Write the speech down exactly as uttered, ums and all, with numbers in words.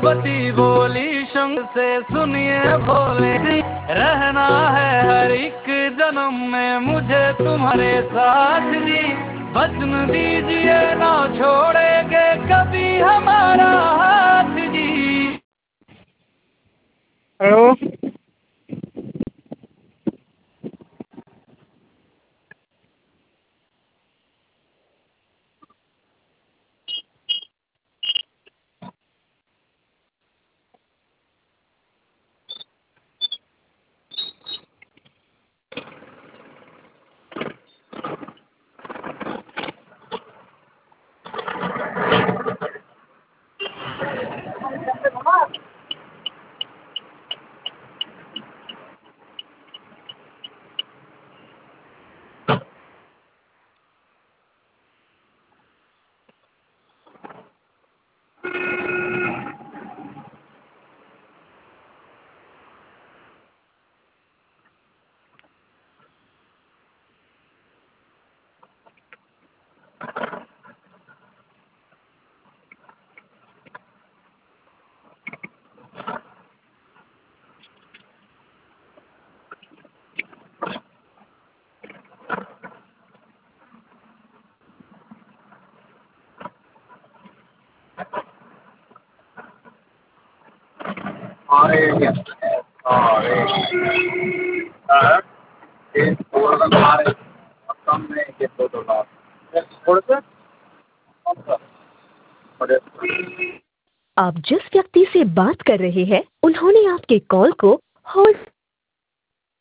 पार्वती बोली शंकर से सुनिए भोले जी, रहना है हर एक जन्म में मुझे तुम्हारे साथ जी, वचन दीजिए ना छोड़ेंगे कभी हमारा हाथ जी। हेलो आप जिस व्यक्ति से बात कर रहे हैं उन्होंने आपके कॉल को होल्ड